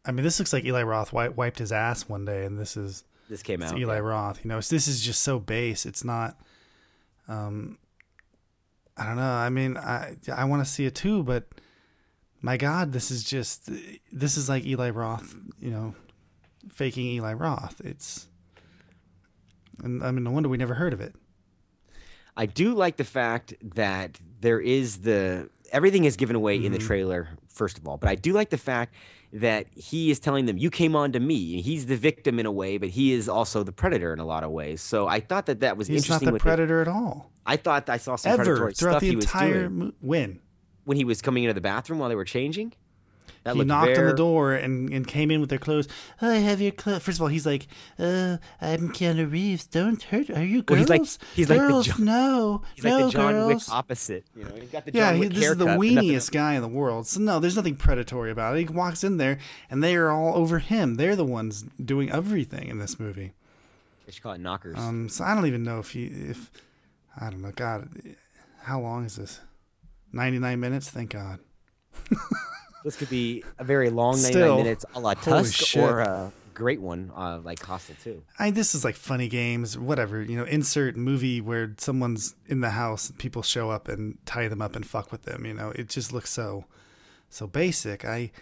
I mean, this looks like Eli Roth wi- wiped his ass one day, and this is this came out. Eli yeah. Roth, you know. So this is just so base. It's not. Um, I don't know. I mean, I I want to see it too, but my God, this is just this is like Eli Roth, you know, faking Eli Roth. It's, and I mean, no wonder we never heard of it. I do like the fact that there is the everything is given away mm-hmm. in the trailer, first of all, but I do like the fact that he is telling them, you came on to me. He's the victim in a way, but he is also the predator in a lot of ways. So I thought that that was He's interesting. He's not the with predator it. at all. I thought I saw some Ever predatory throughout stuff the he was entire doing. mo- when when he was coming into the bathroom while they were changing. That he knocked very... on the door and, and came in with their clothes. Oh, I have your clothes. First of all, he's like, uh, I'm Keanu Reeves. Don't hurt. Are you girls? Well, he's like, he's girls, like the John, no. He's no, like the John girls. Wick opposite. You know, he's got the John yeah, he, Wick this is the haircut, weeniest guy in the world. So no, there's nothing predatory about it. He walks in there and they are all over him. They're the ones doing everything in this movie. They should call it knockers. Um, so I don't even know if he, if I don't know. God, how long is this? ninety-nine minutes. Thank God. This could be a very long ninety-nine Still, minutes a la holy Tusk shit. or a great one uh, like Hostel two. I this is like funny games, whatever. You know, insert movie where someone's in the house and people show up and tie them up and fuck with them. You know, it just looks so, so basic. I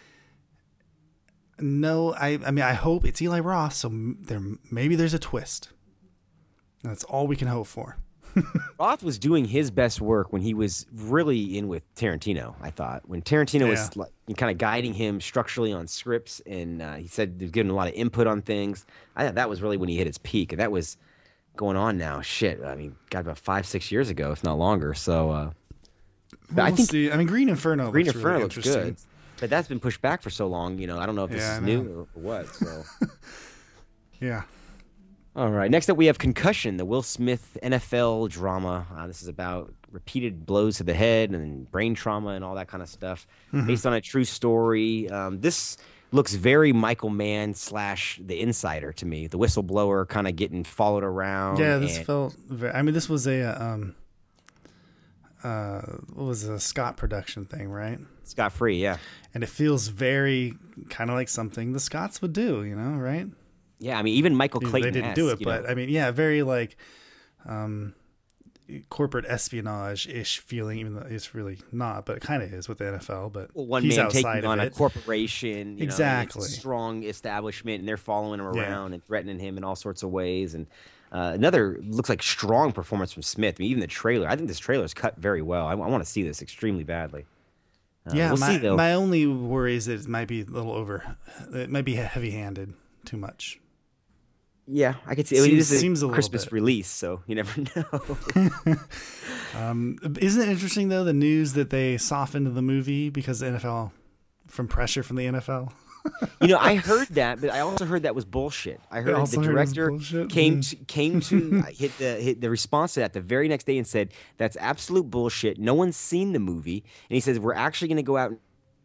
no, I I mean, I hope it's Eli Roth, so there maybe there's a twist. That's all we can hope for. Roth was doing his best work when he was really in with Tarantino, I thought. When Tarantino Yeah. was like, kind of guiding him structurally on scripts, and uh, he said he was giving a lot of input on things. I thought that was really when he hit his peak, and that was going on now. Shit, I mean, God, about five, six years ago, if not longer. So, uh, but We'll I think see. I mean, Green Inferno. Green looks Inferno really looks interesting. good, but that's been pushed back for so long. You know, I don't know if this Yeah, is I new know. or what. So. Yeah. All right. Next up, we have Concussion, the Will Smith N F L drama. Uh, this is about repeated blows to the head and brain trauma and all that kind of stuff, Mhm. based on a true story. Um, this looks very Michael Mann slash The Insider to me. The whistleblower kind of getting followed around. Yeah, this and- felt very, I mean, this was a, uh, um, uh, what was a Scott production thing, right? Scott Free, yeah. And it feels very kind of like something the Scots would do, you know, right? Yeah, I mean, even Michael They- Clayton. They didn't do it, but I mean, yeah, very like um, corporate espionage-ish feeling, even though it's really not, but it kind of is with the N F L. But Well, one he's man outside taking of on a it. corporation, you Exactly. know, it's a strong establishment, and they're following him Yeah. around and threatening him in all sorts of ways. And uh, another looks like strong performance from Smith. I mean, even the trailer, I think this trailer is cut very well. I, I want to see this extremely badly. Uh, yeah, we'll my see though. my only worry is that it might be a little over. It might be heavy-handed too much. Yeah, I could see. Seems- I mean, this is a seems a little Christmas bit. release, so you never know. Um, isn't it interesting though the news that they softened the movie because the N F L from pressure from the N F L? You know, I heard that, but I also heard that was bullshit. I heard also the heard it was director bullshit? came Mm. to, came to hit the hit the response to that the very next day and said that's absolute bullshit. No one's seen the movie, and he says we're actually going to go out. And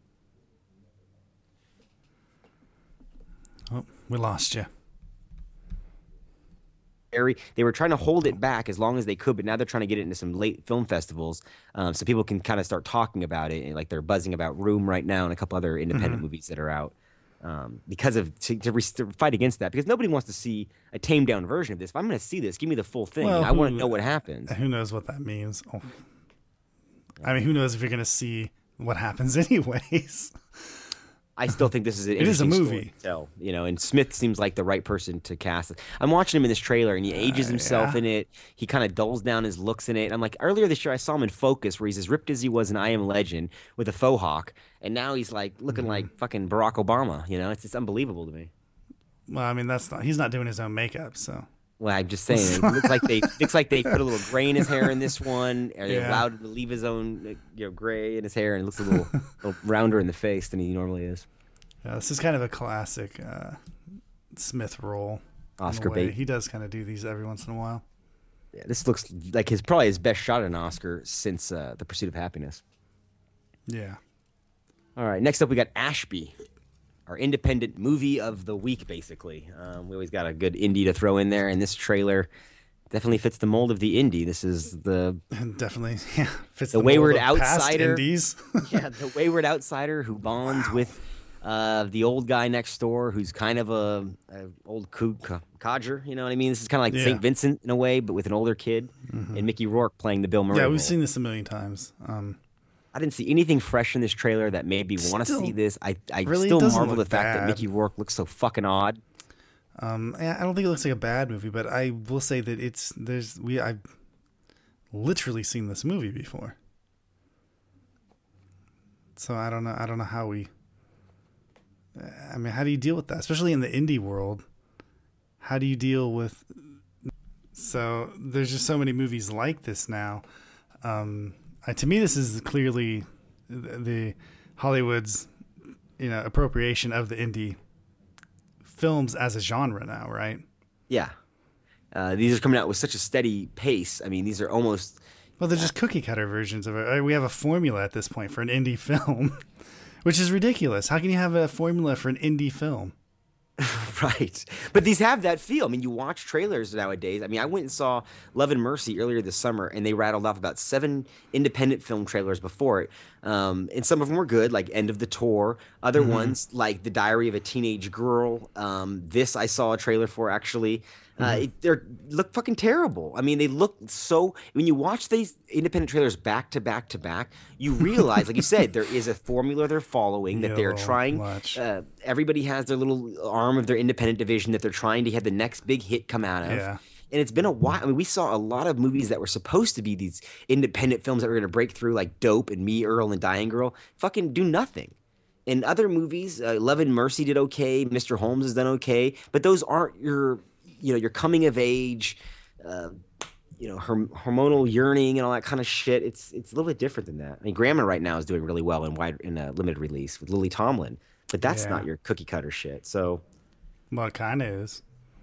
Oh, we lost you. very- They were trying to hold it back as long as they could, but now they're trying to get it into some late film festivals, um, so people can kind of start talking about it. And like they're buzzing about Room right now and a couple other independent Mhm. movies that are out. Um, because of to, to, re- to fight against that, because nobody wants to see a tamed down version of this. If I'm going to see this, give me the full thing. Well, I want to who- know what happens. Who knows what that means? Oh. I mean, who knows if you're going to see what happens anyways? I still think this is an It is a interesting story movie. to tell, you know, and Smith seems like the right person to cast it. I'm watching him in this trailer, and he ages Uh, himself yeah. in it. He kind of dulls down his looks in it. I'm like, earlier this year, I saw him in Focus, where he's as ripped as he was in I Am Legend with a faux hawk, and now he's like looking Mm-hmm. like fucking Barack Obama. You know, it's it's unbelievable to me. Well, I mean, that's not. He's not doing his own makeup, so. Well, I'm just saying, it looks like they looks like they put a little gray in his hair in this one. Or they Yeah. allowed him to leave his own, uh, you know, gray in his hair, and it looks a little, little rounder in the face than he normally is. Yeah, this is kind of a classic uh, Smith role. in a Oscar way. bait. He does kind of do these every once in a while. Yeah, this looks like his probably his best shot at an Oscar since uh, The Pursuit of Happiness. Yeah. All right, next up we got Ashby, our independent movie of the week, basically. Um, we always got a good indie to throw in there, and this trailer definitely fits the mold of the indie. This is the Definitely, yeah. Fits The mold wayward of past outsider. indies. yeah the wayward outsider who bonds with Uh, the old guy next door who's kind of a, a old kook, codger, you know what I mean? This is kind of like Yeah. Saint Vincent in a way, but with an older kid, Mhm. and Mickey Rourke playing the Bill Murray. Yeah, we've role. seen this a million times. Um, I didn't see anything fresh in this trailer that made me want to Still- see this. I, I really, it still doesn't marvel at the look fact that bad. Mickey Rourke looks so fucking odd. Um, I I don't think it looks like a bad movie, but I will say that it's there's we I've literally seen this movie before, so I don't know I don't know how we. I mean, how do you deal with that, especially in the indie world? How do you deal with? So there's just so many movies like this now. Um, I, to me, this is clearly the, the Hollywood's you know appropriation of the indie films as a genre now, right? Yeah. Uh, these are coming out with such a steady pace. I mean, these are almost... Well, they're just cookie cutter versions of it. We have a formula at this point for an indie film, which is ridiculous. How can you have a formula for an indie film? Right. But these have that feel. I mean, you watch trailers nowadays. I mean, I went and saw Love and Mercy earlier this summer, and they rattled off about seven independent film trailers before it. Um, and some of them were good, like End of the Tour. Other Mhm. ones, like The Diary of a Teenage Girl. Um, this I saw a trailer for, actually. Uh, Mhm. it, they're look fucking terrible. I mean, they look so. When you watch these independent trailers back to back to back, you realize, like you said, there is a formula they're following that they're Yo, trying. much. Uh, everybody has their little arm of their independent division that they're trying to have the next big hit come out of. Yeah. And it's been a while. I mean, we saw a lot of movies that were supposed to be these independent films that were going to break through, like Dope and Me, Earl, and Dying Girl, fucking do nothing. In other movies, uh, Love and Mercy did okay. Mister Holmes has done okay. But those aren't your, you know, your coming of age, uh, you know, horm- hormonal yearning and all that kind of shit. It's it's a little bit different than that. I mean, Grandma right now is doing really well in wide in a limited release with Lily Tomlin, but that's Yeah. not your cookie cutter shit. So, Well, it kind of is.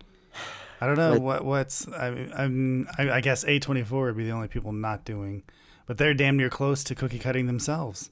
I don't know But- what what's. I mean, I'm, I, I guess A twenty-four would be the only people not doing, but they're damn near close to cookie cutting themselves.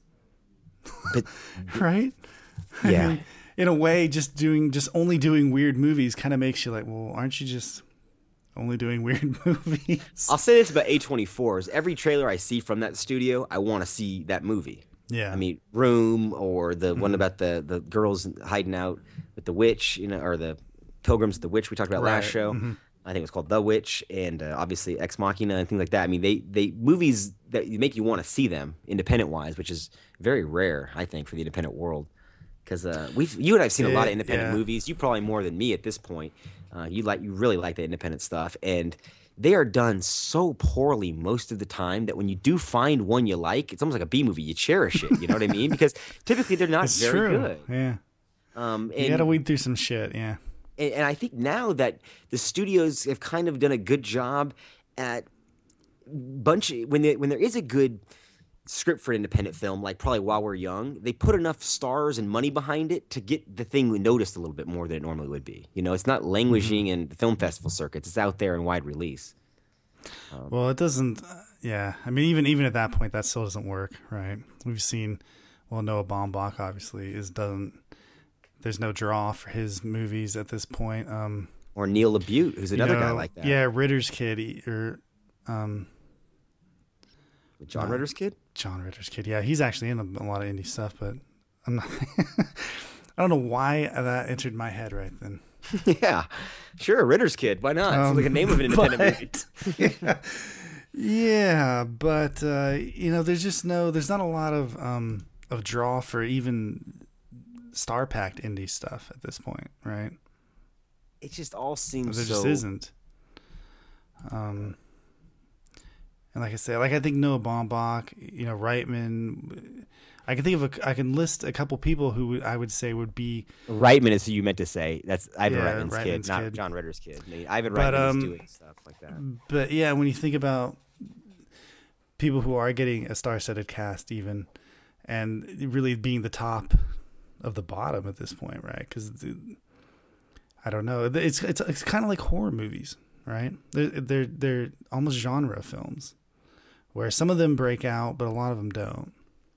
but Right? I Yeah. mean, in a way, just doing just only doing weird movies kind of makes you like, well, aren't you just only doing weird movies? I'll say this about A twenty-four is every trailer I see from that studio, I want to see that movie. Yeah. I mean, Room or the one about the the girls hiding out with the witch, you know, or the Pilgrims of the Witch we talked about last Right. show. Mhm. I think it was called The Witch, and uh, obviously Ex Machina and things like that. I mean, they they movies that make you want to see them independent wise, which is very rare, I think, for the independent world. Because uh, we've you and I've seen a lot of Yeah, independent yeah. movies. You probably more than me at this point. Uh, you like you really like the independent stuff, and they are done so poorly most of the time that when you do find one you like, it's almost like a B movie. You cherish it. You know what I mean? Because typically they're not It's very true. good. Yeah. Um, You and, got to weed through some shit. Yeah. and and I think now that the studios have kind of done a good job at bunch when they, when there is a good script for an independent film, like probably While We're Young, they put enough stars and money behind it to get the thing noticed a little bit more than it normally would be. You know, it's not languishing Mm-hmm. in the film festival circuits; it's out there in wide release. Um, Well, it doesn't. Uh, yeah, I mean, even even at that point, that still doesn't work, right? We've seen, well, Noah Baumbach obviously is doesn't. There's no draw for his movies at this point. Um, or Neil LaBute, who's you another guy know, like that. Yeah, Ritter's Kid, he- or um, John uh, Ritter's kid. John Ritter's Kid. Yeah, he's actually in a, a lot of indie stuff, but I'm not. I don't know why that entered my head right then. Yeah, sure, Ritter's Kid. Why not? It's like a name of an independent movie. movie. yeah, yeah, but uh, you know, there's just no, there's not a lot of um of draw for even star packed indie stuff at this point, right? It just all seems There so. just isn't. Um, and like I said, like I think Noah Baumbach, you know, Reitman. I can think of a, I can list a couple people who I would say would be. Reitman is who you meant to say. That's Ivan Yeah, Reitman's, Reitman's kid, not kid. John Ritter's kid. I mean, Ivan But, Reitman um, is doing stuff like that. But yeah, when you think about people who are getting a star-studded cast, even, and really being the top of the bottom at this point, right? Because I don't know, it's it's it's kind of like horror movies, right? They're they're they're almost genre films, where some of them break out, but a lot of them don't.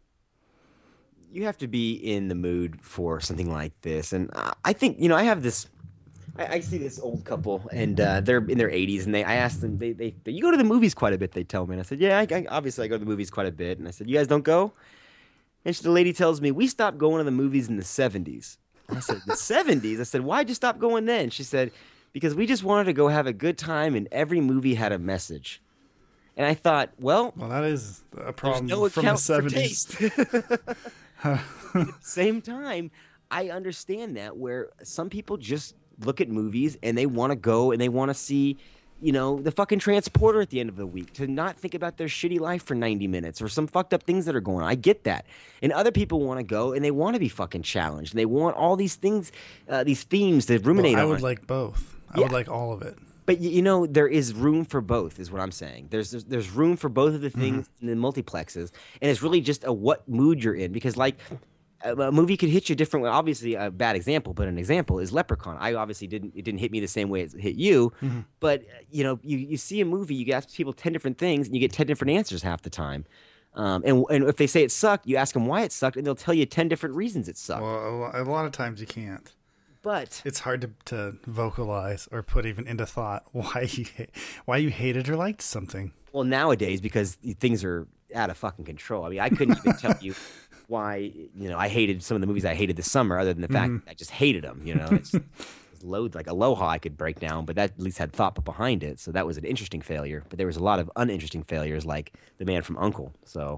You have to be in the mood for something like this, and I- I think you know I have this. I, I see this old couple, and uh, they're in their eighties, and they. I asked them, they, they, they, you go to the movies quite a bit. They tell me, and I said, yeah, I, I, obviously I go to the movies quite a bit, and I said, you guys don't go. And she, the lady tells me, we stopped going to the movies in the seventies. I said, the seventies? I said, why'd you stop going then? She said, because we just wanted to go have a good time and every movie had a message. And I thought, well, Well, that is a problem no from the account for seventies. taste. At the same time, I understand that where some people just look at movies and they want to go and they want to see, you know, the fucking Transporter at the end of the week, to not think about their shitty life for ninety minutes or some fucked up things that are going on. I get that. And other people want to go and they want to be fucking challenged. And they want all these things, uh, these themes to ruminate Well, I on. would like both. I Yeah. would like all of it. But y- you know, there is room for both, is what I'm saying. There's there's, there's room for both of the things in the multiplexes, and it's really just a what mood you're in. Because like a, a movie could hit you different way. Obviously, a bad example, but an example is Leprechaun. I obviously didn't it didn't hit me the same way it hit you. But uh, you know, you you see a movie, you ask people ten different things, and you get ten different answers half the time. Um, and and if they say it sucked, you ask them why it sucked, and they'll tell you ten different reasons it sucked. Well, a lo- a lot of times you can't. But It's hard to, to vocalize or put even into thought why you ha- why you hated or liked something. well, nowadays, because things are out of fucking control. I mean, I couldn't even tell you why, you know, I hated some of the movies I hated this summer, other than the fact that I just hated them. You know, it's, it's loads like Aloha I could break down, but that at least had thought behind it. So that was an interesting failure. But there was a lot of uninteresting failures, like The Man from U N C L E. So,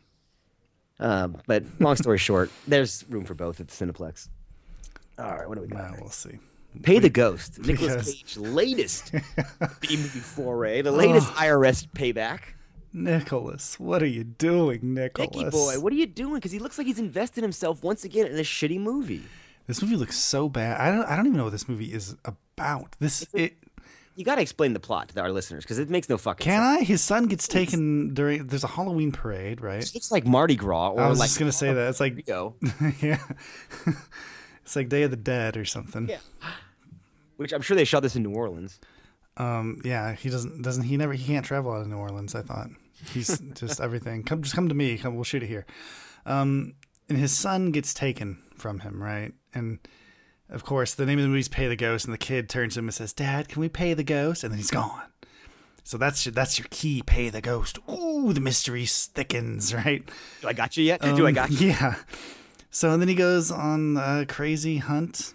um, but long story short, there's room for both at the Cineplex. All right, what do we got? Well, next? we'll see. Pay the Ghost, Because- Nicolas Cage's latest B-movie foray, the latest I R S payback. Nicholas, what are you doing, Nicholas? Nicky boy, what are you doing? Because he looks like he's invested himself once again in a shitty movie. This movie looks so bad. I don't. I don't even know what this movie is about. This it. You got to explain the plot to our listeners because it makes no fucking Can sense. I? His son gets taken during. There's a Halloween parade, right? It looks like Mardi Gras or I was like just gonna say that. It's like Rio, yeah, it's like Day of the Dead or something. Yeah. which I'm sure they shot this in New Orleans. Um. Yeah. He doesn't. Doesn't he? Never. He can't travel out of New Orleans. I thought he's just everything. Come. Just come to me. Come. We'll shoot it here. Um. And his son gets taken from him, right? And of course, the name of the movie is Pay the Ghost, and the kid turns to him and says, "Dad, can we pay the ghost?" And then he's gone. So that's your, that's your key, pay the ghost. Ooh, the mystery thickens, right? Do I got you yet? Do I Um, got you? Yeah. So and then he goes on a crazy hunt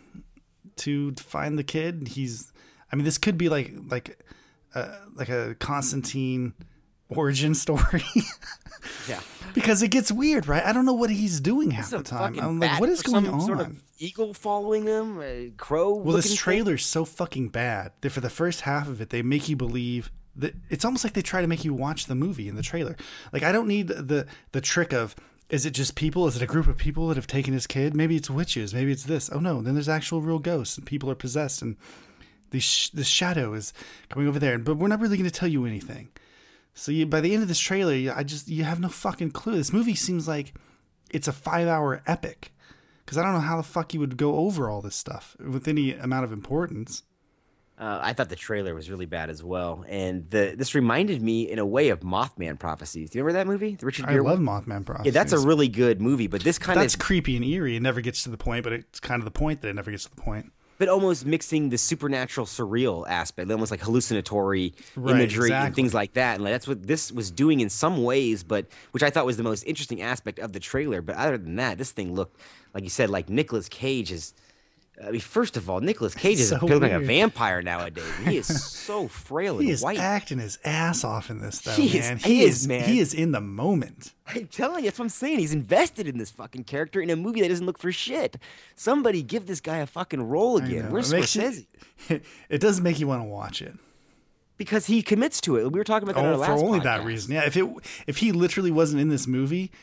to find the kid. He's, I mean, this could be like like uh, like a Constantine origin story. Yeah. Because it gets weird, right? I don't know what he's doing half Some the time. fucking I'm like, bat what is or going some on? Sort of eagle following him, a crow. Well, this looking trailer's so fucking bad that for the first half of it, they make you believe that it's almost like they try to make you watch the movie in the trailer. Like, I don't need the the trick of, is it just people? Is it a group of people that have taken his kid? Maybe it's witches. Maybe it's this. Oh no, then there's actual real ghosts and people are possessed and the sh- the shadow is coming over there. But we're not really going to tell you anything. So you, by the end of this trailer, you- I just you have no fucking clue. This movie seems like it's a five hour epic. Because I don't know how the fuck you would go over all this stuff with any amount of importance. Uh, I thought the trailer was really bad as well, and the this reminded me in a way of Mothman Prophecies. Do you remember that movie, the Richard I Gere love one? Mothman Prophecies. Yeah, that's a really good movie, but this kind That's of creepy and eerie. It never gets to the point, but it's kind of the point that it never gets to the point. but almost mixing the supernatural surreal aspect, almost like hallucinatory Right, imagery and exactly. things like that. And like, that's what this was doing in some ways, but which I thought was the most interesting aspect of the trailer. But other than that, this thing looked, like you said, like Nicolas Cage is. I mean, first of all, Nicolas Cage is so feeling like a weird. vampire nowadays. He is so frail and He is white. acting his ass off in this, though, He is- man. he is, man. He is in the moment. I'm telling you, that's what I'm saying. He's invested in this fucking character in a movie that doesn't look for shit. Somebody give this guy a fucking role I again. know. Where's It makes you- Scorsese? It, it does make you want to watch it. Because he commits to it. We were talking about that on Oh, our for last only that podcast. reason. Yeah, if it if he literally wasn't in this movie,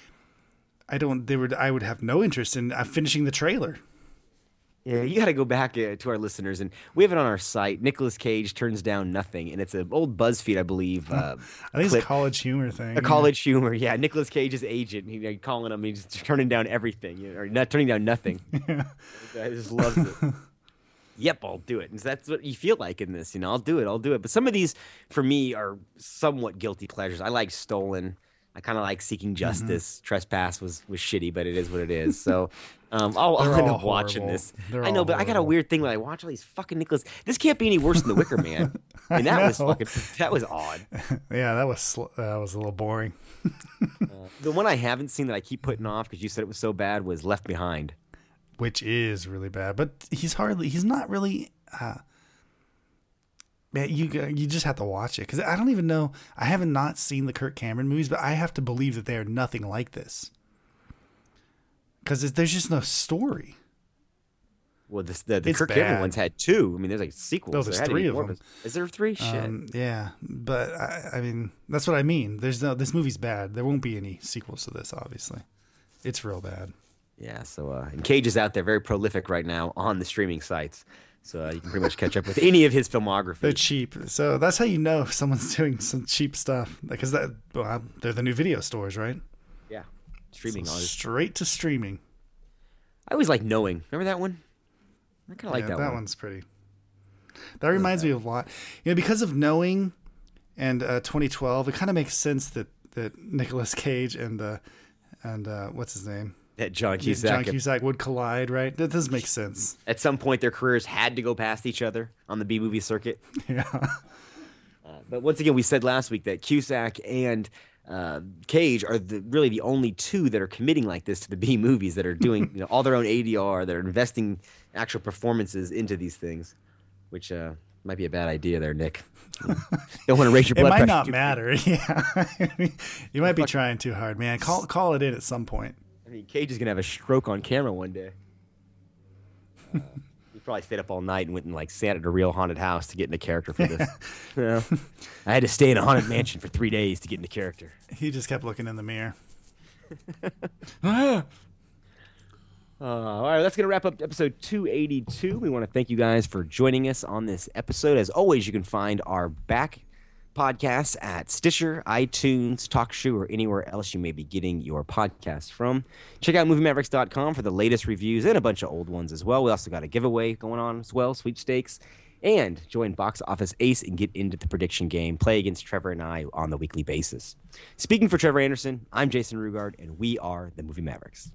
I don't. They would. I would have no interest in uh, finishing the trailer. Yeah, you got to go back uh, to our listeners, and we have it on our site. Nicolas Cage turns down nothing, and it's an old BuzzFeed, I believe. Uh, I think it's clip. a college humor thing. A college humor, yeah. Nicolas Cage's agent, he, you know, calling him, he's turning down everything, you know, or not turning down nothing. Yeah. I just loves it. Yep, I'll do it. And that's what you feel like in this, you know. I'll do it. I'll do it. But some of these, for me, are somewhat guilty pleasures. I like Stolen. I kind of like Seeking Justice. Mm-hmm. Trespass was, was shitty, but it is what it is. So um, I'll, I'll end up watching horrible. this. They're I know, but horrible. I got a weird thing when I watch all these fucking Nicholas. This can't be any worse than The Wicker Man. I mean, that was fucking. That was odd. Yeah, that was sl- that was a little boring. uh, the one I haven't seen that I keep putting off because you said it was so bad was Left Behind, which is really bad. But he's hardly. He's not really. Uh, Man, you you just have to watch it because I don't even know. I haven't not seen the Kirk Cameron movies, but I have to believe that they are nothing like this because there's just no story. Well, this, the the Kirk Cameron ones had two. I mean, there's like sequels. No, there's there three of them. Of Is there three? Shit. Um, yeah, but I, I mean, that's what I mean. There's no. This movie's bad. There won't be any sequels to this. Obviously, it's real bad. Yeah. So, uh, and Cage is out there, very prolific right now on the streaming sites. So uh, you can pretty much catch up with any of his filmography. They're cheap. So that's how you know if someone's doing some cheap stuff. Because that well, they're the new video stores, right? Yeah. Streaming. So on straight to streaming. I always like Knowing. Remember that one? I kind of like yeah, that, that one. one's pretty. That reminds me of a lot. You know, because of Knowing and uh, twenty twelve, it kind of makes sense that, that Nicolas Cage and, uh, and uh, what's his name? That John Cusack. John Cusack would collide, right? That does make sense. At some point, their careers had to go past each other on the B-movie circuit. Yeah. Uh, but once again, we said last week that Cusack and uh, Cage are the, really the only two that are committing like this to the B-movies, that are doing you know, all their own A D R, that are investing actual performances into these things, which uh, might be a bad idea there, Nick. Don't want to raise your blood pressure. It might pressure not matter. Yeah. You might be trying too hard, man. Call, call it in at some point. I mean, Cage is going to have a stroke on camera one day. Uh, he probably stayed up all night and went and like sat at a real haunted house to get into character for this. You know? I had to stay in a haunted mansion for three days to get into character. He just kept looking in the mirror. uh, all right, that's going to wrap up episode two eighty-two. We want to thank you guys for joining us on this episode. As always, you can find our back podcasts at Stitcher, iTunes, TalkShoe, or anywhere else you may be getting your podcasts from. Check out movie mavericks dot com for the latest reviews and a bunch of old ones as well. We also got a giveaway going on as well, sweepstakes. And join Box Office Ace and get into the prediction game. Play against Trevor and I on the weekly basis. Speaking for Trevor Anderson, I'm Jason Rugard, and we are the Movie Mavericks.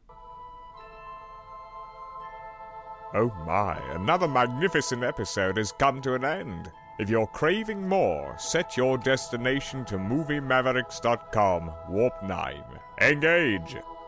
Oh my, another magnificent episode has come to an end. If you're craving more, set your destination to movie mavericks dot com, Warp nine. Engage!